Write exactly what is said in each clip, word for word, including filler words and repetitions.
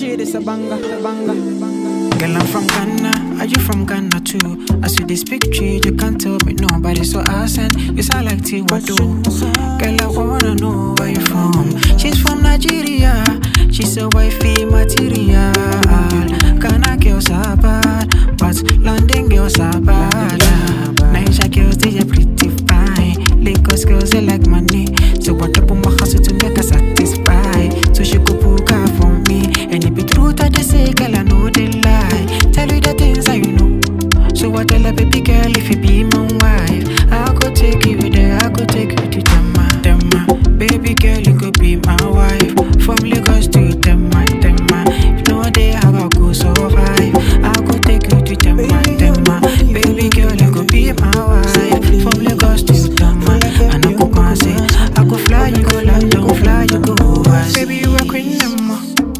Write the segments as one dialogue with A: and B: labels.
A: shit is a banger, a banger, a banger.
B: Girl, I'm from Ghana, are you from Ghana too? As you they speak tree, you can't tell me nobody so accent. You sound like Tiwado. Girl, I wanna know where you from. She's from Nigeria, she's a wifey material. Ghana girls are bad, but London girls are bad. Nigeria girls, they are pretty fine. Lagos girls, they like money. So what up on my hustle to make her satisfied? So she go book her for me. And it be true that they say, girl, I know they lie. Tell you the things that you know. So what tell a baby girl if you be my wife? I go take you there, I go take you to Tema, Tema. Baby girl, you could be my wife. From Lagos to Tema, Tema. If no day I go go survive, I go take you to Tema, Tema. Baby girl, you could be my wife. From Lagos to Tema, and I go go say, I go fly, you go London, fly, you go over. Baby, you a queen, Nema.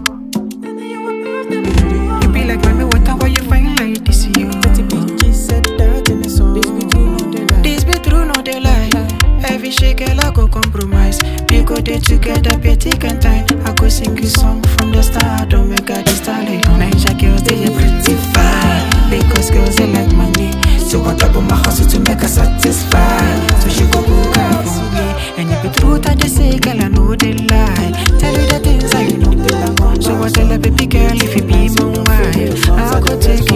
B: You be like mommy, what time you find like this, you? Every shake I go compromise. We go there together, be thick and tight. I go sing you song from the start. Don't make a stallion. Nigeria girls, they are pretty fine. Lagos girls, they like money. So what up on my hustle to make her satisfied? So she go book her for me. And if it's true that they say, girl, I know they lie. Tell you the things I know. So what tell a baby girl if you be my wife? I go take